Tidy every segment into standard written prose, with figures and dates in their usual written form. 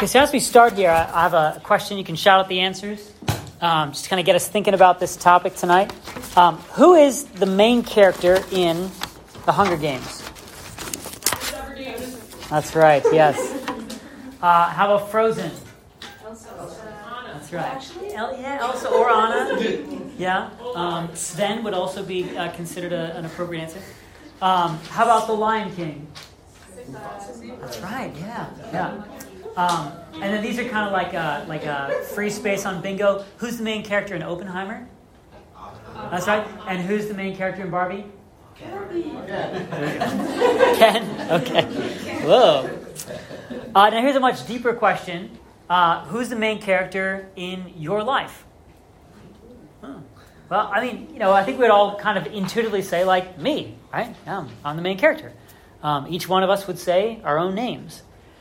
Okay, so as we start here, I have a question. You can shout out the answers. Just kind of get us thinking about this topic tonight. Who is the main character in The Hunger Games? That's right, yes. How about Frozen? Elsa. That's right. Elsa or Anna. Yeah. Sven would also be considered an appropriate answer. How about The Lion King? That's right, yeah. And then these are kind of like a free space on bingo. Who's the main character in Oppenheimer? That's right. And who's the main character in Barbie? Ken? Okay. Whoa. Now here's a much deeper question. Who's the main character in your life? Well, I mean, I think we'd all kind of intuitively say, like, me, right? I'm the main character. Each one of us would say our own names.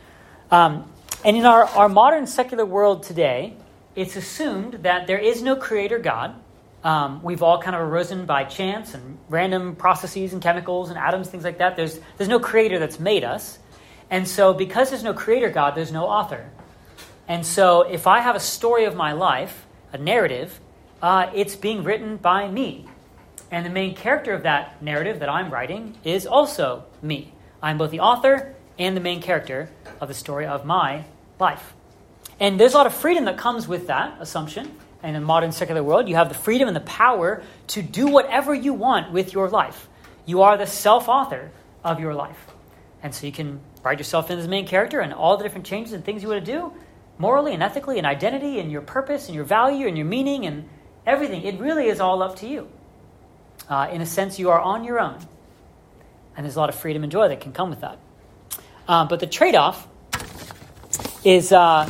And in our modern secular world today, it's assumed that there is no creator God. We've all kind of arisen by chance and random processes and chemicals and atoms, things like that. There's no creator that's made us. And so because there's no creator God, there's no author. And so if I have a story of my life, a narrative, it's being written by me. And the main character of that narrative that I'm writing is also me. I'm both the author and the main character of the story of my life. And there's a lot of freedom that comes with that assumption. And in the modern secular world, you have the freedom and the power to do whatever you want with your life. You are the self-author of your life. And so you can write yourself in as the main character and all the different changes and things you want to do, morally and ethically and identity and your purpose and your value and your meaning and everything. It really is all up to you. In a sense, you are on your own. And there's a lot of freedom and joy that can come with that. But the trade-off is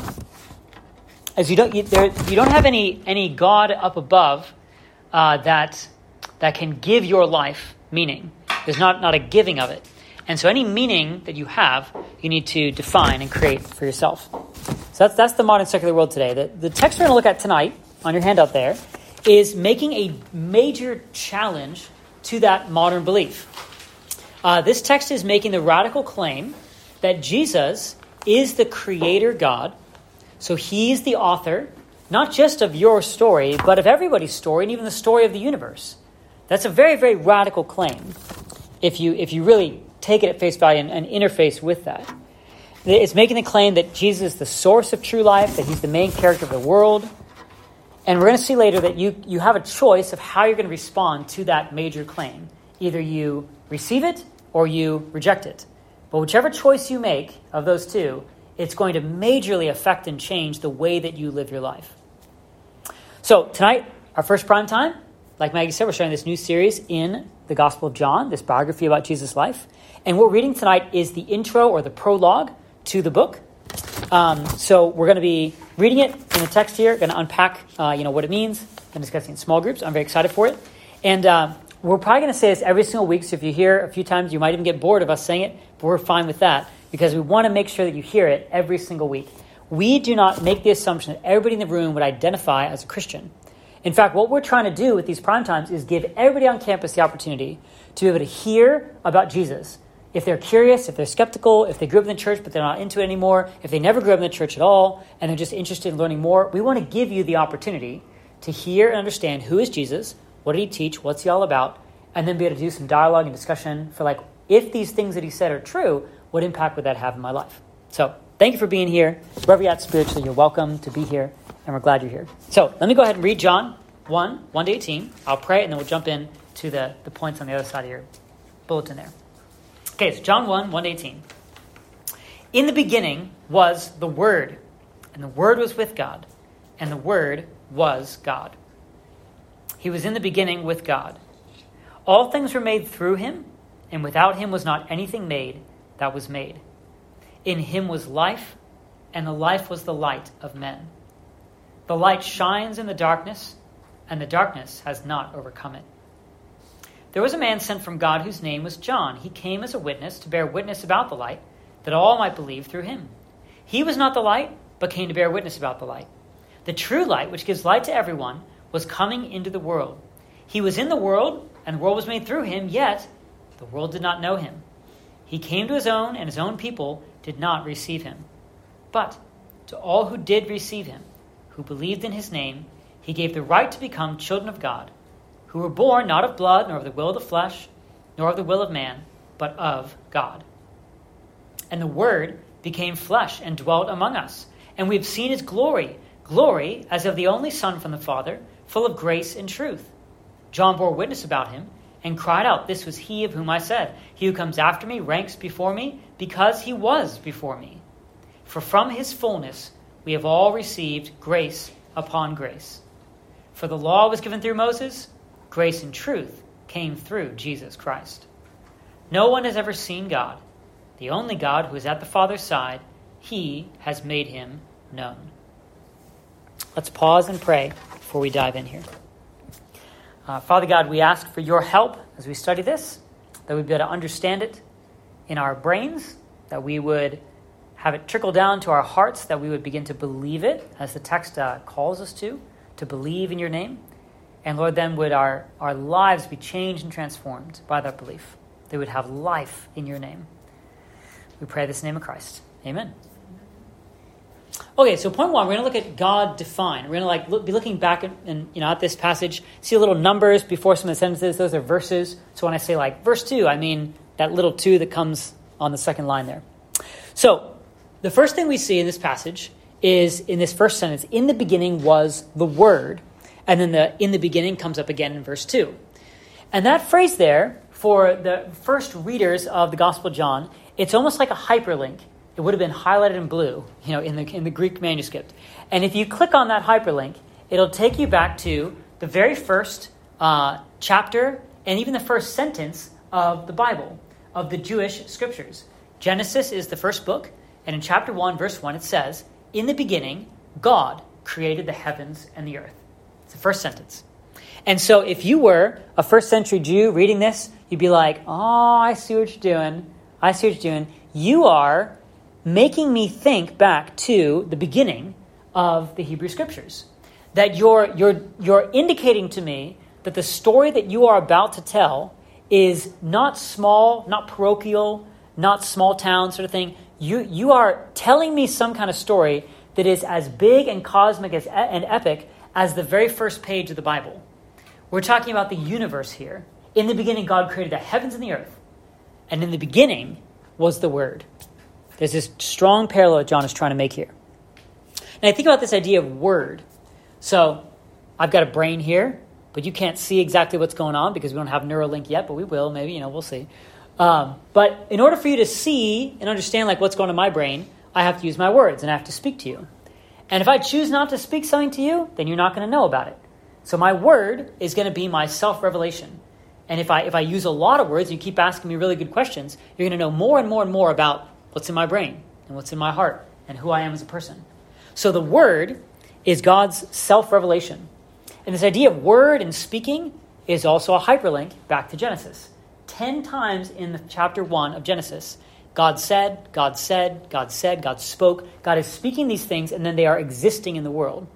you don't have any God up above that can give your life meaning. There's not a giving of it. And so any meaning that you have, you need to define and create for yourself. So that's the modern secular world today. The text we're going to look at tonight, on your handout there, is making a major challenge to that modern belief. This text is making the radical claim that Jesus is the creator God. So he's the author, not just of your story, but of everybody's story and even the story of the universe. That's a very, very radical claim if you really take it at face value and interface with that. It's making the claim that Jesus is the source of true life, that he's the main character of the world. And we're going to see later that you have a choice of how you're going to respond to that major claim. Either you receive it or you reject it. But whichever choice you make of those two, it's going to majorly affect and change the way that you live your life. So tonight, our first prime time, like Maggie said, we're starting this new series in the Gospel of John, this biography about Jesus' life. And what we're reading tonight is the intro or the prologue to the book. So we're going to be reading it in the text here, going to unpack what it means and discussing it in small groups. I'm very excited for it. And we're probably going to say this every single week, so if you hear a few times, you might even get bored of us saying it, but we're fine with that because we want to make sure that you hear it every single week. We do not make the assumption that everybody in the room would identify as a Christian. In fact, what we're trying to do with these prime times is give everybody on campus the opportunity to be able to hear about Jesus. If they're curious, if they're skeptical, if they grew up in the church but they're not into it anymore, if they never grew up in the church at all and they're just interested in learning more, we want to give you the opportunity to hear and understand who is Jesus, what did he teach, what's he all about, and then be able to do some dialogue and discussion for if these things that he said are true, what impact would that have in my life? So thank you for being here. Wherever you're at spiritually, you're welcome to be here, and we're glad you're here. So let me go ahead and read John 1 to 18. I'll pray, and then we'll jump in to the points on the other side of your bulletin there. Okay, so John 1 to 18. In the beginning was the Word, and the Word was with God, and the Word was God. He was in the beginning with God. All things were made through him, and without him was not anything made that was made. In him was life, and the life was the light of men. The light shines in the darkness, and the darkness has not overcome it. There was a man sent from God whose name was John. He came as a witness to bear witness about the light, that all might believe through him. He was not the light, but came to bear witness about the light. The true light, which gives light to everyone, was coming into the world. He was in the world, and the world was made through him, yet the world did not know him. He came to his own, and his own people did not receive him. But to all who did receive him, who believed in his name, he gave the right to become children of God, who were born not of blood, nor of the will of the flesh, nor of the will of man, but of God. And the Word became flesh and dwelt among us, and we have seen his glory, glory as of the only Son from the Father, full of grace and truth. John bore witness about him, and cried out, "This was he of whom I said, he who comes after me ranks before me, because he was before me." For from his fullness we have all received grace upon grace. For the law was given through Moses, grace and truth came through Jesus Christ. No one has ever seen God. The only God who is at the Father's side, he has made him known. Let's pause and pray before we dive in here. Father God, we ask for your help as we study this, that we'd be able to understand it in our brains, that we would have it trickle down to our hearts, that we would begin to believe it as the text calls us to believe in your name. And Lord, then would our lives be changed and transformed by that belief. They would have life in your name. We pray this in the name of Christ. Amen. Okay, so point one, we're going to look at God defined. We're going to be looking back at this passage, see little numbers before some of the sentences. Those are verses. So when I say verse 2, I mean that little 2 that comes on the second line there. So the first thing we see in this passage is in this first sentence, in the beginning was the Word. And then the in the beginning comes up again in verse 2. And that phrase there, for the first readers of the Gospel of John, it's almost like a hyperlink. It would have been highlighted in blue, in the Greek manuscript. And if you click on that hyperlink, it'll take you back to the very first chapter and even the first sentence of the Bible, of the Jewish scriptures. Genesis is the first book, and in chapter 1, verse 1, it says, "In the beginning, God created the heavens and the earth." It's the first sentence. And so if you were a first century Jew reading this, you'd be like, "Oh, I see what you're doing. I see what you're doing. You are making me think back to the beginning of the Hebrew Scriptures. That you're indicating to me that the story that you are about to tell is not small, not parochial, not small town sort of thing. You are telling me some kind of story that is as big and cosmic and epic as the very first page of the Bible. We're talking about the universe here. In the beginning, God created the heavens and the earth. And in the beginning was the Word. There's this strong parallel that John is trying to make here. And I think about this idea of word. So I've got a brain here, but you can't see exactly what's going on because we don't have Neuralink yet, but we will, maybe, we'll see. But in order for you to see and understand what's going on in my brain, I have to use my words and I have to speak to you. And if I choose not to speak something to you, then you're not going to know about it. So my word is going to be my self-revelation. And if I use a lot of words and you keep asking me really good questions, you're going to know more and more and more about what's in my brain and what's in my heart and who I am as a person. So the word is God's self-revelation. And this idea of word and speaking is also a hyperlink back to Genesis. 10 times in the chapter 1 of Genesis, God said, God said, God said, God spoke. God is speaking these things and then they are existing in the world.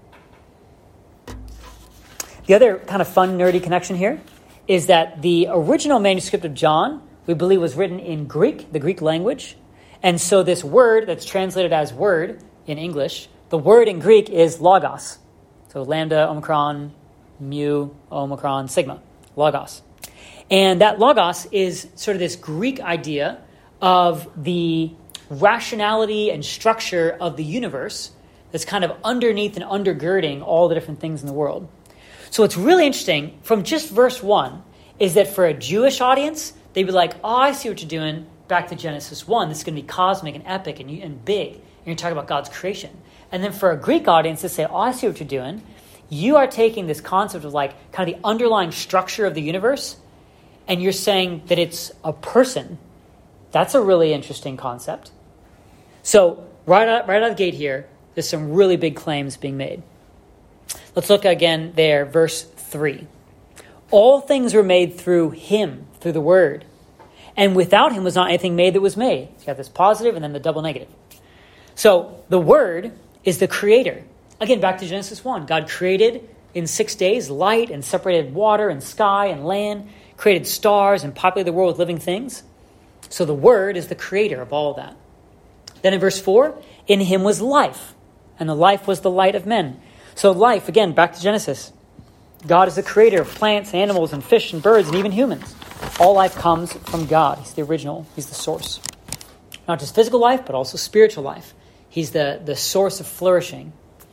The other kind of fun, nerdy connection here is that the original manuscript of John, we believe, was written in Greek, the Greek language. And so this word that's translated as word in English, the word in Greek is logos. So lambda, omicron, mu, omicron, sigma, logos. And that logos is sort of this Greek idea of the rationality and structure of the universe that's kind of underneath and undergirding all the different things in the world. So what's really interesting from just verse 1 is that for a Jewish audience, they'd be like, "Oh, I see what you're doing. Back to Genesis 1. This is going to be cosmic and epic and big. And you're talking about God's creation." And then for a Greek audience to say, "Oh, I see what you're doing. You are taking this concept of kind of the underlying structure of the universe, and you're saying that it's a person." That's a really interesting concept. So right out of the gate here, there's some really big claims being made. Let's look again there, verse 3. "All things were made through him," through the Word. "And without him was not anything made that was made." You got this positive and then the double negative. So the Word is the creator. Again, back to Genesis 1. God created in 6 days light and separated water and sky and land, created stars and populated the world with living things. So the Word is the creator of all of that. Then in verse 4, "In him was life." and the life was the light of men. So life, again, back to Genesis. God is the creator of plants, animals, and fish, and birds, and even humans. All life comes from God. He's the original. He's the source. Not just physical life, but also spiritual life. He's the source of flourishing.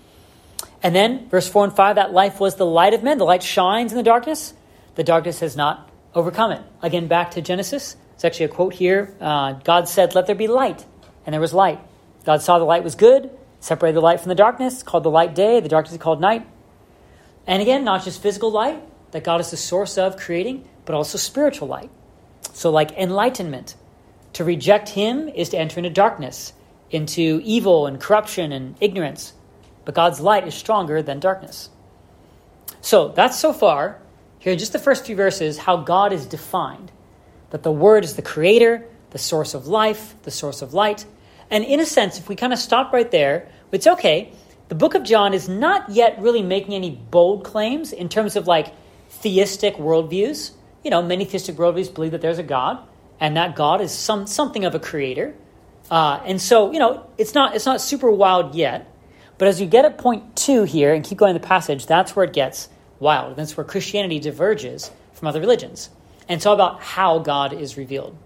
And then, verse 4 and 5, that life was the light of men. The light shines in the darkness. The darkness has not overcome it. Again, back to Genesis. It's actually a quote here. God said, "Let there be light." And there was light. God saw the light was good, separated the light from the darkness, called the light day, the darkness he called night. And again, not just physical light that God is the source of creating, but also spiritual light. So like enlightenment. To reject him is to enter into darkness, into evil and corruption and ignorance. But God's light is stronger than darkness. So that's so far, here in just the first few verses, how God is defined. That the Word is the creator, the source of life, the source of light. And in a sense, if we kind of stop right there, it's okay. The book of John is not yet really making any bold claims in terms of like theistic worldviews. You know, many theistic worldviews believe that there's a God, and that God is something of a creator. And so, you know, it's not super wild yet. But as you get at point 2 here and keep going in the passage, that's where it gets wild. That's where Christianity diverges from other religions. And it's all about how God is revealed.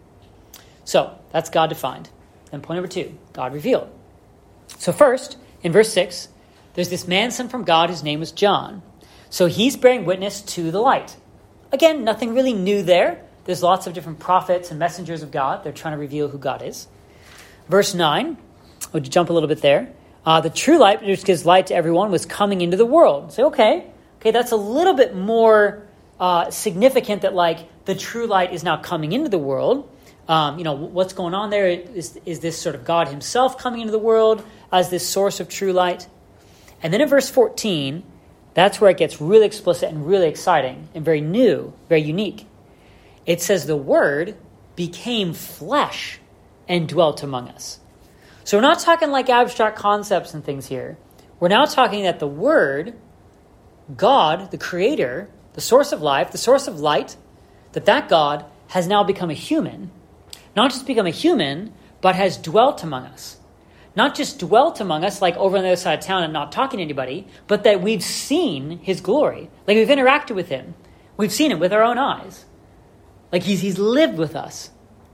So that's God defined. And point number 2, God revealed. So first, in verse 6, there's this man sent from God. His name was John. So he's bearing witness to the light. Again, nothing really new there. There's lots of different prophets and messengers of God. They're trying to reveal who God is. Verse 9, would you jump a little bit there? The true light, which gives light to everyone, was coming into the world. Say, okay, that's a little bit more significant that like the true light is now coming into the world. What's going on there? Is this sort of God himself coming into the world as this source of true light? And then in verse 14, that's where it gets really explicit and really exciting and very new, very unique. It says the Word became flesh and dwelt among us. So we're not talking like abstract concepts and things here. We're now talking that the Word, God, the Creator, the source of life, the source of light, that God has now become a human. Not just become a human, but has dwelt among us. Not just dwelt among us like over on the other side of town and not talking to anybody, but that we've seen his glory. Like we've interacted with him. We've seen him with our own eyes. Like he's lived with us.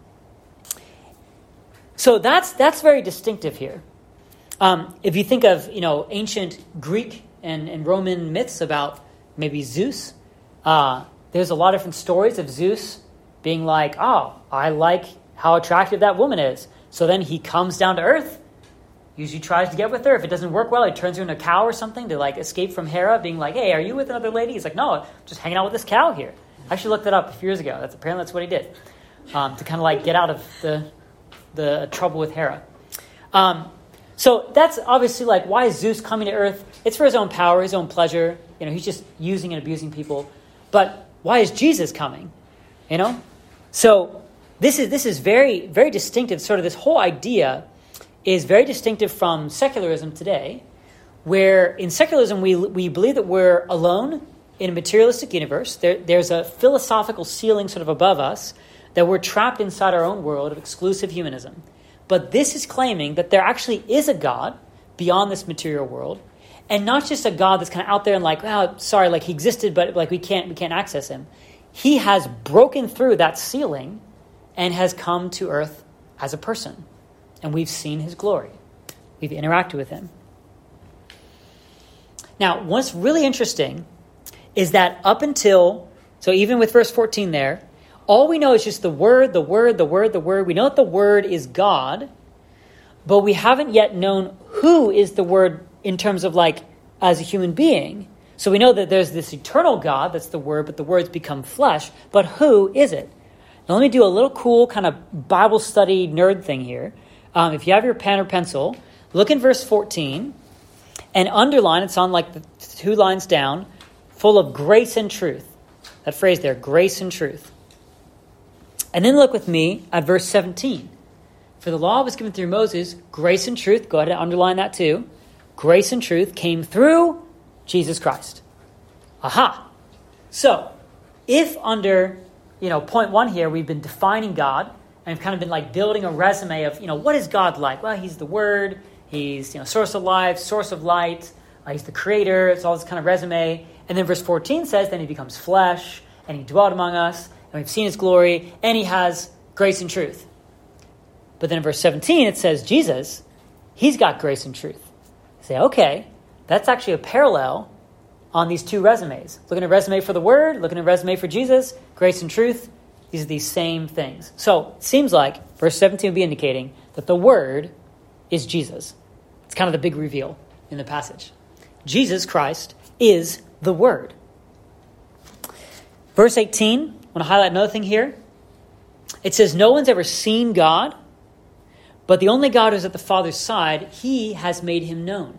So that's very distinctive here. If you think of ancient Greek and Roman myths about maybe Zeus, there's a lot of different stories of Zeus being like, oh, I like how attractive that woman is. So then he comes down to earth, usually tries to get with her. If it doesn't work well, he turns her into a cow or something to like escape from Hera, being like, hey, are you with another lady? He's like, no, just hanging out with this cow here. I actually looked it up a few years ago. Apparently that's what he did, to kind of like get out of the trouble with Hera. So that's obviously like, why is Zeus coming to earth? It's for his own power, his own pleasure. He's just using and abusing people. But why is Jesus coming? So this is very, very distinctive. Sort of this whole idea is very distinctive from secularism today, where in secularism we believe that we're alone in a materialistic universe. There's a philosophical ceiling sort of above us, that we're trapped inside our own world of exclusive humanism. But this is claiming that there actually is a God beyond this material world, and not just a God that's kind of out there and like, oh, sorry, like he existed, but like we can't access him. He has broken through that ceiling and has come to earth as a person. And we've seen his glory. We've interacted with him. Now, what's really interesting is that up until, so even with verse 14 there, all we know is just the Word, the Word, the Word, the Word. We know that the Word is God, but we haven't yet known who is the Word in terms of like as a human being. So we know that there's this eternal God, that's the Word, but the Word's become flesh. But who is it? Now let me do a little cool kind of Bible study nerd thing here. If you have your pen or pencil, look in verse 14 and underline, it's on like the 2 lines down, full of grace and truth. That phrase there, grace and truth. And then look with me at verse 17. For the law was given through Moses, grace and truth, go ahead and underline that too. Grace and truth came through Jesus Christ. Aha! So, if under, point 1 here, we've been defining God, and we've kind of been like building a resume of, what is God like? Well, he's the Word, He's source of life, source of light. He's the creator. It's all this kind of resume. And then verse 14 says, then he becomes flesh, and he dwelt among us, and we've seen his glory, and he has grace and truth. But then in verse 17 it says, Jesus, he's got grace and truth. You say, okay, that's actually a parallel on these two resumes. Looking at a resume for the Word, looking at a resume for Jesus, grace and truth, these are these same things. So it seems like verse 17 would be indicating that the Word is Jesus. It's kind of the big reveal in the passage. Jesus Christ is the Word. Verse 18, I want to highlight another thing here. It says, no one's ever seen God, but the only God who's at the Father's side, he has made him known.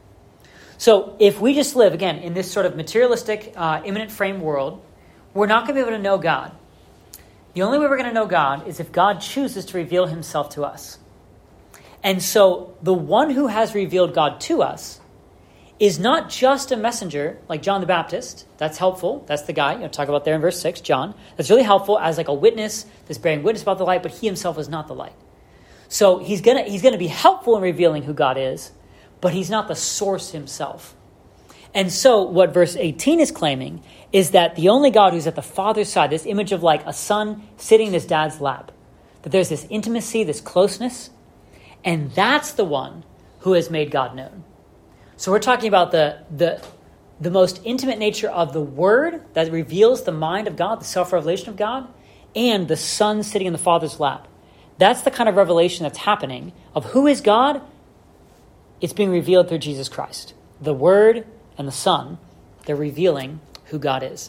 So if we just live, again, in this sort of materialistic, imminent frame world, we're not going to be able to know God. The only way we're going to know God is if God chooses to reveal himself to us. And so the one who has revealed God to us is not just a messenger like John the Baptist. That's helpful. That's the guy, talk about there in verse 6, John. That's really helpful as like a witness that's bearing witness about the light, but he himself is not the light. So he's gonna be helpful in revealing who God is, but he's not the source himself. And so what verse 18 is claiming is that the only God who's at the Father's side, this image of like a son sitting in his dad's lap, that there's this intimacy, this closeness, and that's the one who has made God known. So we're talking about the most intimate nature of the Word that reveals the mind of God, the self-revelation of God, and the Son sitting in the Father's lap. That's the kind of revelation that's happening of who is God. It's being revealed through Jesus Christ. The Word and the Son, they're revealing who God is.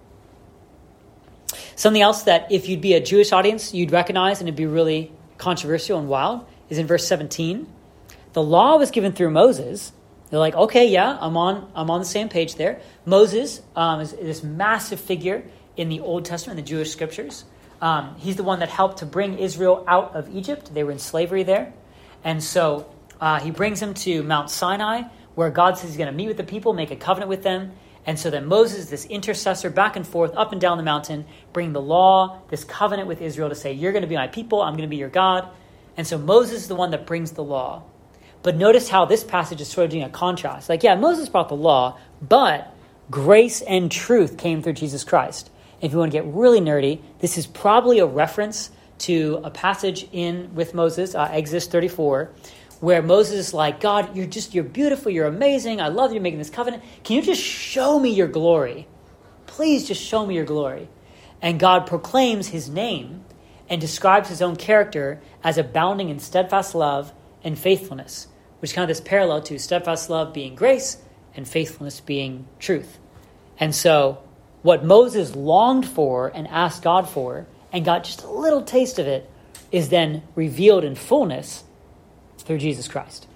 Something else that if you'd be a Jewish audience, you'd recognize and it'd be really controversial and wild is in verse 17. The law was given through Moses. They're like, okay, yeah, I'm on the same page there. Moses is this massive figure in the Old Testament, in the Jewish scriptures. He's the one that helped to bring Israel out of Egypt. They were in slavery there. And so he brings them to Mount Sinai, where God says he's going to meet with the people, make a covenant with them. And so then Moses, this intercessor, back and forth, up and down the mountain, bringing the law, this covenant with Israel to say, you're going to be my people, I'm going to be your God. And so Moses is the one that brings the law. But notice how this passage is sort of doing a contrast. Like, yeah, Moses brought the law, but grace and truth came through Jesus Christ. And if you want to get really nerdy, this is probably a reference to a passage with Moses, Exodus 34, where Moses is like, God, you're beautiful, you're amazing, I love you, you're making this covenant. Can you just show me your glory? Please just show me your glory. And God proclaims his name and describes his own character as abounding in steadfast love and faithfulness, which is kind of this parallel to steadfast love being grace and faithfulness being truth. And so what Moses longed for and asked God for and got just a little taste of it is then revealed in fullness through Jesus Christ.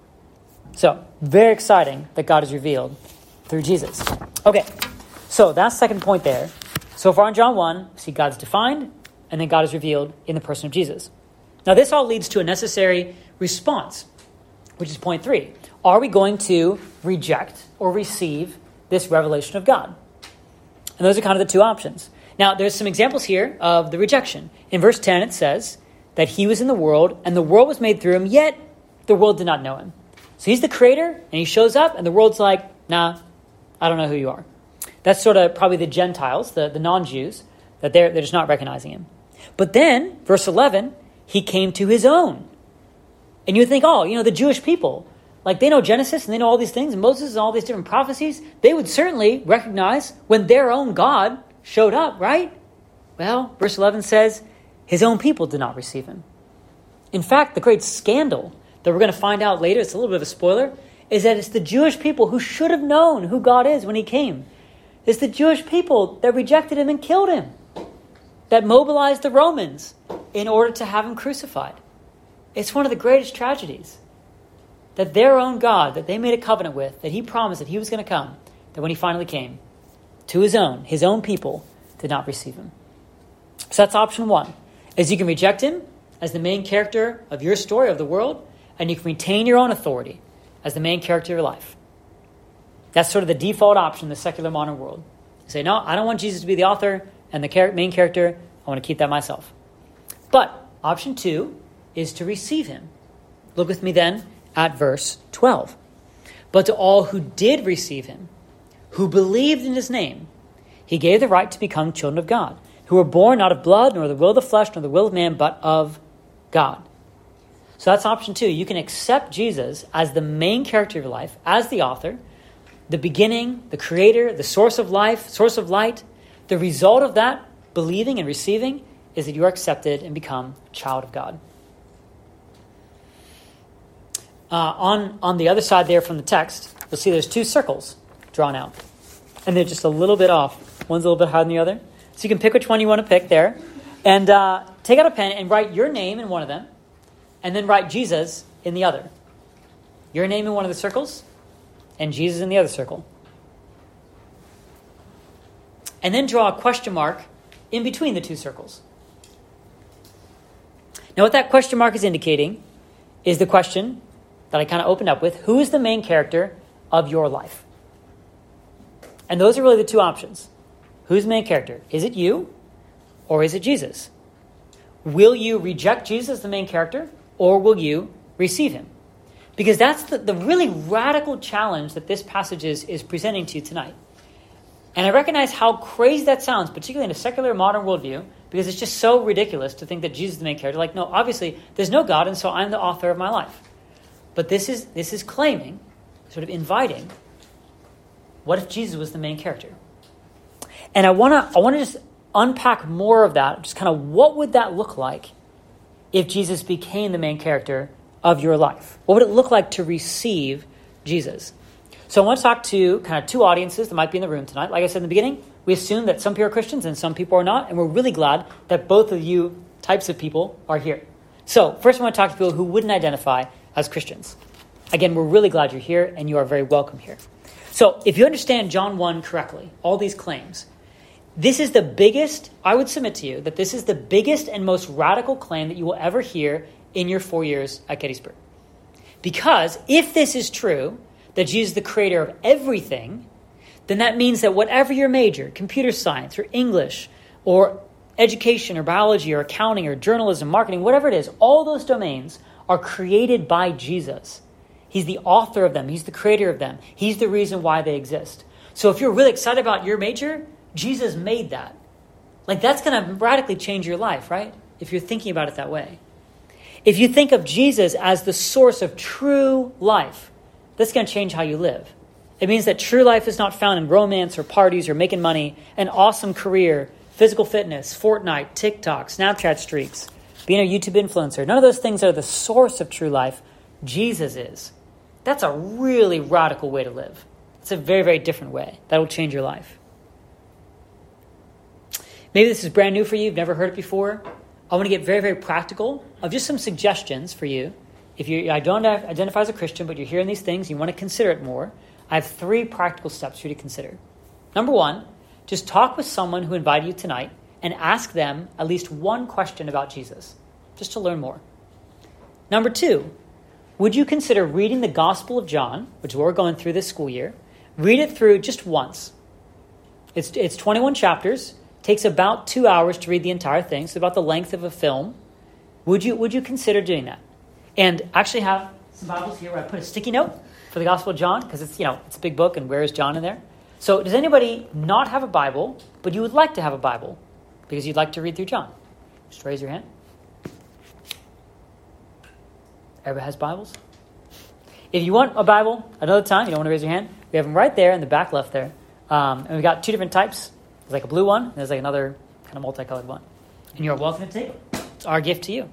So, very exciting that God is revealed through Jesus. Okay, so that's the second point there. So far in John 1, we see God's defined, and then God is revealed in the person of Jesus. Now, this all leads to a necessary response, which is point 3. Are we going to reject or receive this revelation of God? And those are kind of the two options. Now, there's some examples here of the rejection. In verse 10, it says that he was in the world, and the world was made through him, yet the world did not know him. So he's the creator, and he shows up, and the world's like, nah, I don't know who you are. That's sort of probably the Gentiles, the non-Jews, that they're just not recognizing him. But then, verse 11, he came to his own. And you would think, the Jewish people, like they know Genesis and they know all these things, and Moses and all these different prophecies, they would certainly recognize when their own God showed up, right? Well, verse 11 says, his own people did not receive him. In fact, the great scandal that we're going to find out later, it's a little bit of a spoiler, is that it's the Jewish people who should have known who God is when he came. It's the Jewish people that rejected him and killed him, that mobilized the Romans in order to have him crucified. It's one of the greatest tragedies that their own God, that they made a covenant with, that he promised that he was going to come, that when he finally came, to his own people did not receive him. So that's option 1, is you can reject him as the main character of your story, of the world, and you can retain your own authority as the main character of your life. That's sort of the default option in the secular modern world. You say, no, I don't want Jesus to be the author and the main character. I want to keep that myself. But option 2 is to receive him. Look with me then at verse 12. But to all who did receive him, who believed in his name, he gave the right to become children of God, who were born not of blood, nor the will of the flesh, nor the will of man, but of God. So that's option 2. You can accept Jesus as the main character of your life, as the author, the beginning, the creator, the source of life, source of light. The result of that, believing and receiving, is that you are accepted and become a child of God. On the other side there from the text, you'll see there's 2 circles drawn out. And they're just a little bit off. One's a little bit higher than the other. So you can pick which one you want to pick there. And take out a pen and write your name in one of them. And then write Jesus in the other. Your name in one of the circles. And Jesus in the other circle. And then draw a question mark in between the 2 circles. Now what that question mark is indicating is the question that I kind of opened up with. Who is the main character of your life? And those are really the 2 options. Who's the main character? Is it you or is it Jesus? Will you reject Jesus as the main character or will you receive him? Because that's the really radical challenge that this passage is presenting to you tonight. And I recognize how crazy that sounds, particularly in a secular modern worldview, because it's just so ridiculous to think that Jesus is the main character. Like, no, obviously, there's no God, and so I'm the author of my life. But this is claiming, sort of inviting, what if Jesus was the main character? And I want to just unpack more of that, just kind of what would that look like if Jesus became the main character of your life? What would it look like to receive Jesus? So I want to talk to kind of 2 audiences that might be in the room tonight. Like I said in the beginning, we assume that some people are Christians and some people are not, and we're really glad that both of you types of people are here. So first I want to talk to people who wouldn't identify as Christians. Again, we're really glad you're here, and you are very welcome here. So if you understand John 1 correctly, all these claims, this is the biggest, I would submit to you, that this is the biggest and most radical claim that you will ever hear in your 4 years at Gettysburg. Because if this is true, that Jesus is the creator of everything, then that means that whatever your major, computer science or English or education or biology or accounting or journalism, marketing, whatever it is, all those domains are created by Jesus. He's the author of them. He's the creator of them. He's the reason why they exist. So if you're really excited about your major, Jesus made that. Like, that's going to radically change your life, right? If you're thinking about it that way. If you think of Jesus as the source of true life, that's going to change how you live. It means that true life is not found in romance or parties or making money, an awesome career, physical fitness, Fortnite, TikTok, Snapchat streaks, being a YouTube influencer. None of those things are the source of true life. Jesus is. That's a really radical way to live. It's a very, very different way. That will change your life. Maybe this is brand new for you. You've never heard it before. I want to get very, very practical of just some suggestions for you. If I don't identify as a Christian, but you're hearing these things, you want to consider it more, I have 3 practical steps for you to consider. Number 1, just talk with someone who invited you tonight and ask them at least one question about Jesus, just to learn more. Number 2, would you consider reading the Gospel of John, which is what we're going through this school year, read it through just once. It's 21 chapters, takes about 2 hours to read the entire thing, so about the length of a film. Would you consider doing that? And actually have some Bibles here where I put a sticky note for the Gospel of John, because it's a big book, and where is John in there? So does anybody not have a Bible, but you would like to have a Bible because you'd like to read through John? Just raise your hand. Everybody has Bibles? If you want a Bible another time, you don't want to raise your hand, we have them right there in the back left there. And we've got 2 different types. There's like a blue one, and there's like another kind of multicolored one. And you're welcome to take it. It's our gift to you.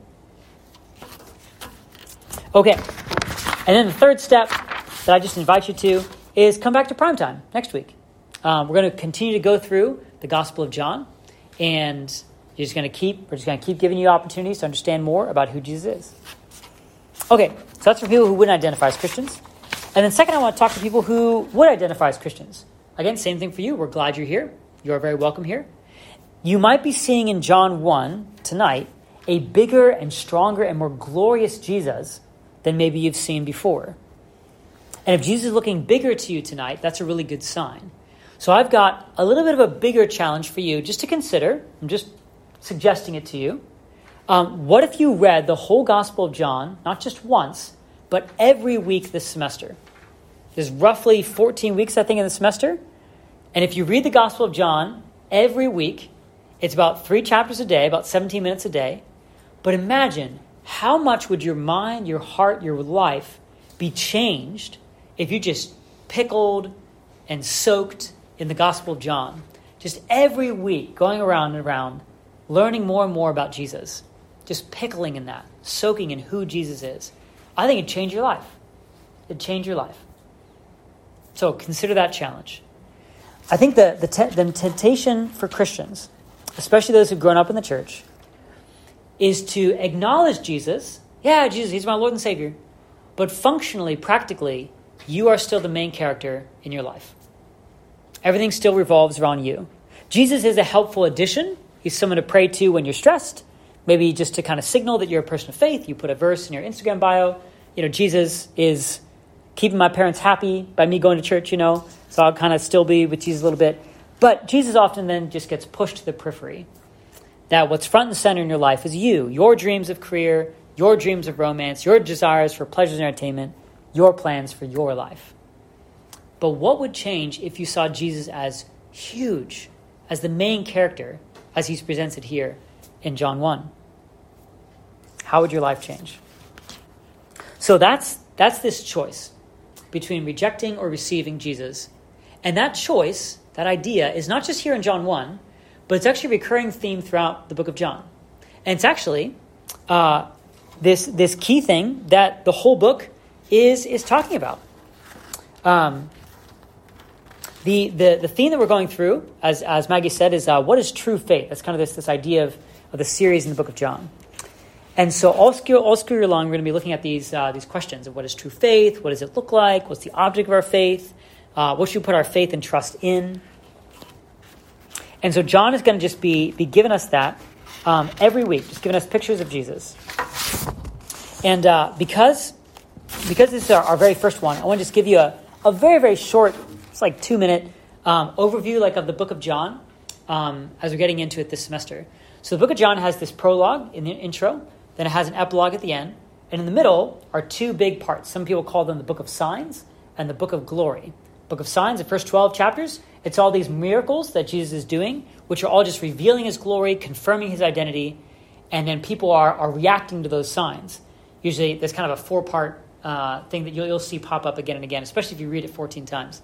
Okay, and then the 3rd step that I just invite you to is come back to primetime next week. We're going to continue to go through the Gospel of John, and we're just going to keep giving you opportunities to understand more about who Jesus is. Okay, so that's for people who wouldn't identify as Christians. And then second, I want to talk to people who would identify as Christians. Again, same thing for you. We're glad you're here. You are very welcome here. You might be seeing in John 1 tonight a bigger and stronger and more glorious Jesus than maybe you've seen before. And if Jesus is looking bigger to you tonight, that's a really good sign. So I've got a little bit of a bigger challenge for you just to consider. I'm just suggesting it to you. What if you read the whole Gospel of John, not just once, but every week this semester. There's roughly 14 weeks, I think, in the semester. And if you read the Gospel of John every week, it's about 3 chapters a day, about 17 minutes a day. But imagine how much would your mind, your heart, your life be changed if you just pickled and soaked in the Gospel of John. Just every week, going around and around, learning more and more about Jesus. Just pickling in that, soaking in who Jesus is. I think it'd change your life. It'd change your life. So consider that challenge. I think the temptation for Christians, especially those who've grown up in the church, is to acknowledge Jesus. Yeah, Jesus, he's my Lord and Savior. But functionally, practically, you are still the main character in your life. Everything still revolves around you. Jesus is a helpful addition. He's someone to pray to when you're stressed. Maybe just to kind of signal that you're a person of faith. You put a verse in your Instagram bio. Jesus is keeping my parents happy by me going to church, So I'll kind of still be with Jesus a little bit. But Jesus often then just gets pushed to the periphery. That what's front and center in your life is you, your dreams of career, your dreams of romance, your desires for pleasures and entertainment, your plans for your life. But what would change if you saw Jesus as huge, as the main character, as he's presented here in John 1? How would your life change? So that's this choice between rejecting or receiving Jesus. And that choice, that idea, is not just here in John 1, but it's actually a recurring theme throughout the book of John. And it's actually this key thing that the whole book is talking about. The theme that we're going through, as Maggie said, is what is true faith? That's kind of this idea of the series in the book of John. And so all school year long, we're going to be looking at these questions of what is true faith, what does it look like, what's the object of our faith, what should we put our faith and trust in. And so John is going to just be giving us that every week, just giving us pictures of Jesus. And because this is our very first one, I want to just give you a very, very short, it's like 2-minute overview of the book of John as we're getting into it this semester. So the book of John has this prologue in the intro, then it has an epilogue at the end, and in the middle are 2 big parts. Some people call them the book of signs and the book of glory. Book of signs, the first 12 chapters, it's all these miracles that Jesus is doing, which are all just revealing his glory, confirming his identity, and then people are reacting to those signs. Usually there's kind of a 4-part thing that you'll see pop up again and again, especially if you read it 14 times.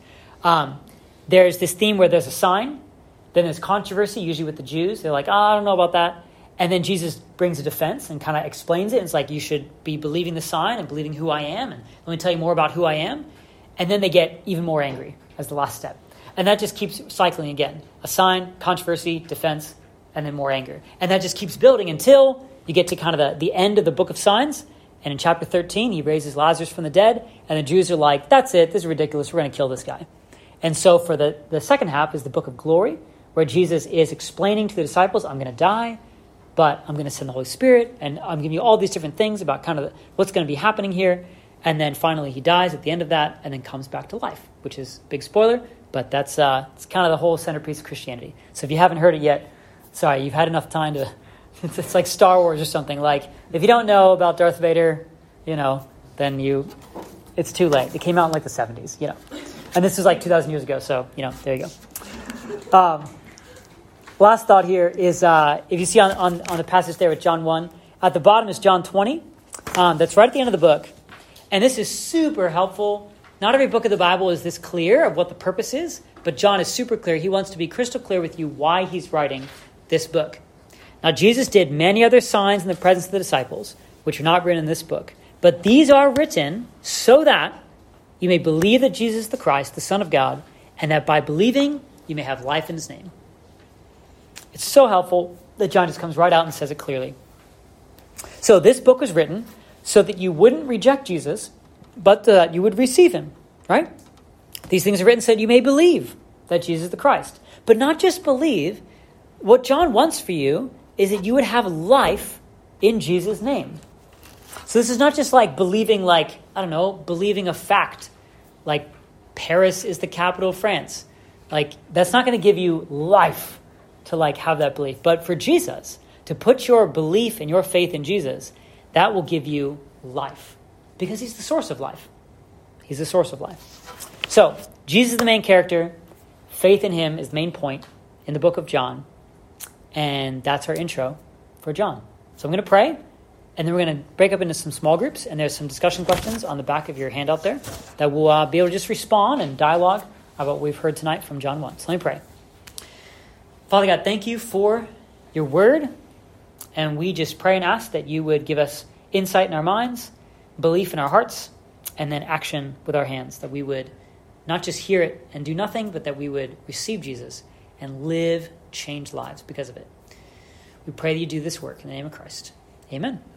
There's this theme where there's a sign, then there's controversy, usually with the Jews. They're like, I don't know about that. And then Jesus brings a defense and kind of explains it. It's like, you should be believing the sign and believing who I am, and let me tell you more about who I am. And then they get even more angry as the last step. And that just keeps cycling again. A sign, controversy, defense, and then more anger. And that just keeps building until you get to kind of the end of the book of signs. And in chapter 13, he raises Lazarus from the dead. And the Jews are like, that's it. This is ridiculous. We're going to kill this guy. And so for the second half is the book of glory, where Jesus is explaining to the disciples, I'm going to die, but I'm going to send the Holy Spirit, and I'm giving you all these different things about kind of what's going to be happening here. And then finally he dies at the end of that and then comes back to life, which is big spoiler, but that's it's kind of the whole centerpiece of Christianity. So if you haven't heard it yet, sorry, you've had enough time to, it's like Star Wars or something. Like, if you don't know about Darth Vader, then it's too late. It came out in the 70s, And this is 2,000 years ago, so, there you go. Last thought here is, if you see on the passage there with John 1, at the bottom is John 20. That's right at the end of the book. And this is super helpful. Not every book of the Bible is this clear of what the purpose is, but John is super clear. He wants to be crystal clear with you why he's writing this book. Now, Jesus did many other signs in the presence of the disciples, which are not written in this book. But these are written so that you may believe that Jesus is the Christ, the Son of God, and that by believing, you may have life in his name. It's so helpful that John just comes right out and says it clearly. So this book was written so that you wouldn't reject Jesus, but that you would receive him, right? These things are written so that you may believe that Jesus is the Christ. But not just believe. What John wants for you is that you would have life in Jesus' name. So this is not just believing believing a fact, like Paris is the capital of France. That's not going to give you life to have that belief. But for Jesus, to put your belief and your faith in Jesus, that will give you life. Because he's the source of life. He's the source of life. So, Jesus is the main character. Faith in him is the main point in the book of John. And that's our intro for John. So I'm going to pray, and then we're going to break up into some small groups, and there's some discussion questions on the back of your handout there that we'll be able to just respond and dialogue about what we've heard tonight from John 1. So let me pray. Father God, thank you for your word, and we just pray and ask that you would give us insight in our minds, belief in our hearts, and then action with our hands, that we would not just hear it and do nothing, but that we would receive Jesus and live changed lives because of it. We pray that you do this work in the name of Christ. Amen.